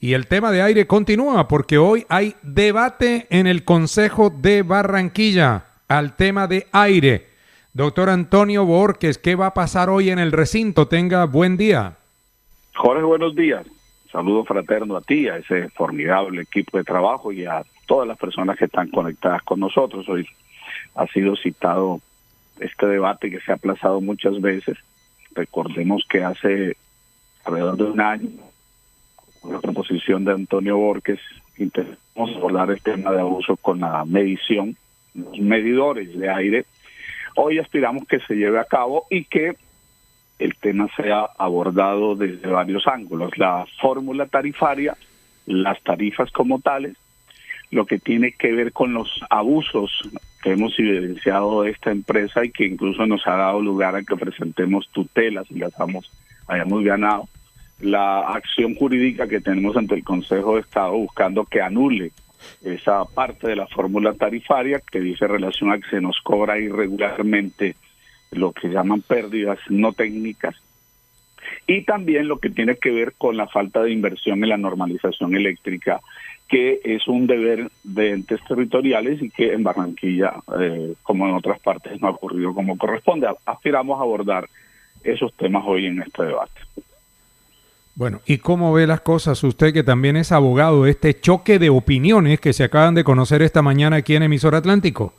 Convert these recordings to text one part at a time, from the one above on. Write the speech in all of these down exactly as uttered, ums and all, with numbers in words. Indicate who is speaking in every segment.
Speaker 1: Y el tema de aire continúa porque hoy hay debate en el Consejo de Barranquilla al tema de aire. Doctor Antonio Borges, ¿qué va a pasar hoy en el recinto? Tenga buen día.
Speaker 2: Jorge, buenos días. Saludo fraterno a ti, a ese formidable equipo de trabajo y a todas las personas que están conectadas con nosotros. Hoy ha sido citado este debate que se ha aplazado muchas veces. Recordemos que hace alrededor de un año, con la proposición de Antonio Borges, intentamos abordar el tema de abuso con la medición, los medidores de aire. Hoy aspiramos que se lleve a cabo y que el tema sea abordado desde varios ángulos. La fórmula tarifaria, las tarifas como tales, lo que tiene que ver con los abusos que hemos evidenciado de esta empresa y que incluso nos ha dado lugar a que presentemos tutelas y las hemos, hayamos ganado. La acción jurídica que tenemos ante el Consejo de Estado buscando que anule esa parte de la fórmula tarifaria que dice relación a que se nos cobra irregularmente lo que llaman pérdidas no técnicas, y también lo que tiene que ver con la falta de inversión en la normalización eléctrica, que es un deber de entes territoriales y que en Barranquilla, eh, como en otras partes, no ha ocurrido como corresponde. Aspiramos a abordar esos temas hoy en este debate.
Speaker 1: Bueno, ¿y cómo ve las cosas usted, que también es abogado, de este choque de opiniones que se acaban de conocer esta mañana aquí en Emisor Atlántico?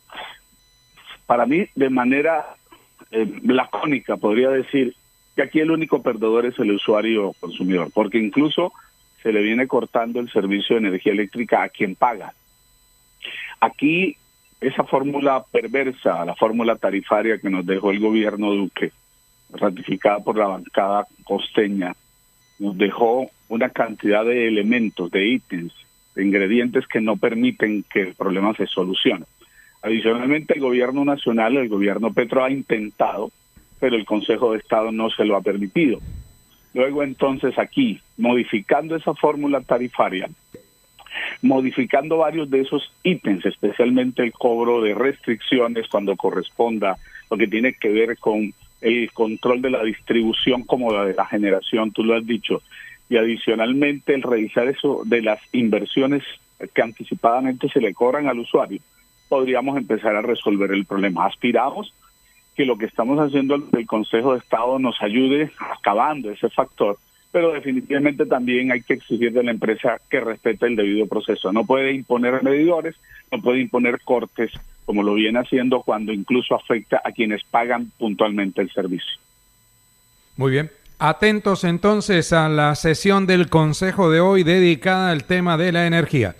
Speaker 2: Para mí, de manera eh, lacónica, podría decir que aquí el único perdedor es el usuario consumidor, porque incluso se le viene cortando el servicio de energía eléctrica a quien paga. Aquí, esa fórmula perversa, la fórmula tarifaria que nos dejó el gobierno Duque, ratificada por la bancada costeña, nos dejó una cantidad de elementos, de ítems, de ingredientes que no permiten que el problema se solucione. Adicionalmente, el gobierno nacional, el gobierno Petro ha intentado, pero el Consejo de Estado no se lo ha permitido. Luego, entonces, aquí, modificando esa fórmula tarifaria, modificando varios de esos ítems, especialmente el cobro de restricciones cuando corresponda, lo que tiene que ver con el control de la distribución como la de la generación, tú lo has dicho, y adicionalmente el revisar eso de las inversiones que anticipadamente se le cobran al usuario, podríamos empezar a resolver el problema. Aspiramos que lo que estamos haciendo el Consejo de Estado nos ayude acabando ese factor, pero definitivamente también hay que exigir de la empresa que respete el debido proceso. No puede imponer medidores, no puede imponer cortes, como lo viene haciendo cuando incluso afecta a quienes pagan puntualmente el servicio.
Speaker 1: Muy bien. Atentos entonces a la sesión del Consejo de hoy dedicada al tema de la energía.